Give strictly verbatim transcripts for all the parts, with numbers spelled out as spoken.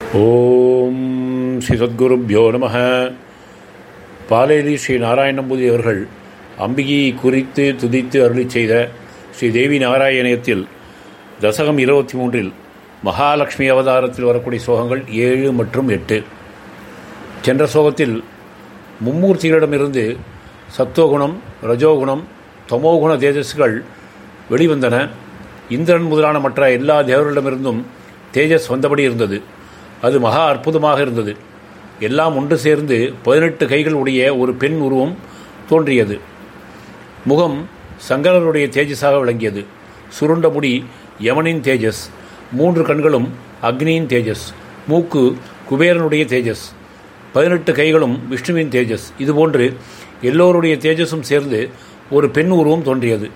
ஓம் ஸ்ரீ சத்குருப்யோ நம. பாலேரி ஸ்ரீ நாராயண நம்பூதிரி அவர்கள் அம்பிகையை குறித்து துதித்து அருளி செய்த ஸ்ரீ தேவி நாராயணியத்தில் தசகம் இருபத்தி மூன்றில் மகாலட்சுமி அவதாரத்தில் வரக்கூடிய சோகங்கள் ஏழு மற்றும் எட்டு. சென்ற சோகத்தில் மும்மூர்த்திகளிடமிருந்து சத்தோகுணம், ரஜோகுணம், தமோகுண தேஜஸ்கள் வெளிவந்தன. இந்திரன் முதலான மற்ற எல்லா தேவர்களிடமிருந்தும் தேஜஸ் வந்தபடி இருந்தது. அது மகா அற்புதமாக இருந்தது. எல்லாம் ஒன்று சேர்ந்து பதினெட்டு கைகள் உடைய ஒரு பெண் உருவம் தோன்றியது. முகம் சங்கரருடைய தேஜஸாக விளங்கியது. சுருண்ட முடி யமனின் தேஜஸ், மூன்று கண்களும் அக்னியின் தேஜஸ், மூக்கு குபேரனுடைய தேஜஸ், பதினெட்டு கைகளும் விஷ்ணுவின் தேஜஸ். இதுபோன்று எல்லோருடைய தேஜஸும் சேர்ந்து ஒரு பெண் உருவம் தோன்றியது.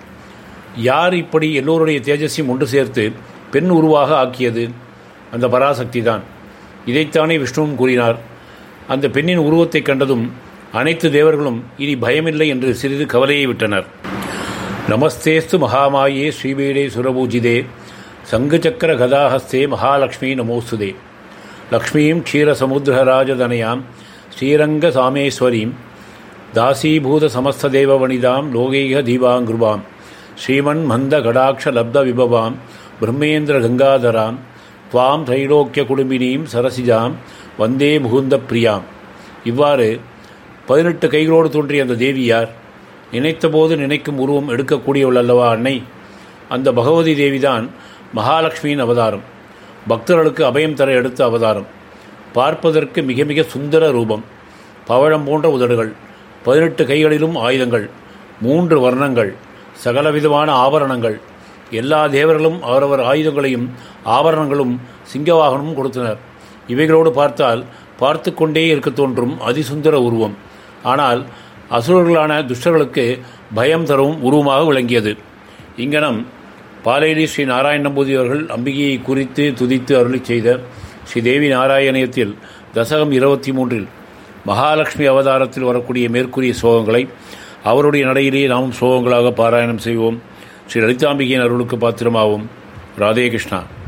யார் இப்படி எல்லோருடைய தேஜஸையும் ஒன்று சேர்த்து பெண் உருவாக ஆக்கியது? அந்த பராசக்தி தான். இதைத்தானே விஷ்ணுவும் கூறினார். அந்த பெண்ணின் உருவத்தை கண்டதும் அனைத்து தேவர்களும் இனி பயமில்லை என்று சிறிது கவலையை விட்டனர். நமஸ்தேஸ்து மகாமாயே ஸ்ரீபீடே சுரபூஜிதே சங்குச்சக்கர கதாஹஸ்தே மகாலட்சுமி நமோஸ்துதே. லக்ஷ்மீம் க்ஷீரசமுத்திரராஜதனயாம் ஸ்ரீரங்க சாமேஸ்வரீம் தாசீபூத சமஸ்ததேவ வனிதாம் லோகைக தீபாங்கிருபாம் ஸ்ரீமன் மந்த கடாட்ச லப்த விபவாம் பிரம்மேந்திர கங்காதராம் துவாம் தைலோக்கிய குடும்பினீம் சரசிஜாம் வந்தே முகுந்த பிரியாம். இவ்வாறு பதினெட்டு கைகளோடு தோன்றிய அந்த தேவி யார்? நினைத்தபோது நினைக்கும் உருவம் எடுக்கக்கூடியவள் அல்லவா அன்னை? அந்த பகவதி தேவிதான் மகாலட்சுமியின் அவதாரம். பக்தர்களுக்கு அபயம் தர எடுத்த அவதாரம். பார்ப்பதற்கு மிக மிக சுந்தர ரூபம், பவழம் போன்ற உதடுகள், பதினெட்டு கைகளிலும் ஆயுதங்கள், மூன்று வர்ணங்கள், சகலவிதமான ஆபரணங்கள். எல்லா தேவர்களும் அவரவர் ஆயுதங்களையும் ஆபரணங்களும் சிங்கவாகனமும் கொடுத்தனர். இவைகளோடு பார்த்தால் பார்த்து கொண்டே இருக்க தோன்றும் அதிசுந்தர உருவம். ஆனால் அசுரர்களான துஷ்டர்களுக்கு பயம் தரும் உருவமாக விளங்கியது. இங்கனம் பாலேரி ஸ்ரீ நாராயண நம்பூதிரி அவர்கள் அம்பிகையை குறித்து துதித்து அருளி செய்த ஸ்ரீ தேவி நாராயணியத்தில் தசகம் இருபத்தி மூன்றில் மகாலட்சுமி அவதாரத்தில் வரக்கூடிய மேற்கூறிய சோகங்களை அவருடைய நடையிலேயே நாமும் சோகங்களாக பாராயணம் செய்வோம். ஸ்ரீ லலிதாம்பிகையின் அருளுக்கு பாத்திரமாவோம். ராதே கிருஷ்ணா.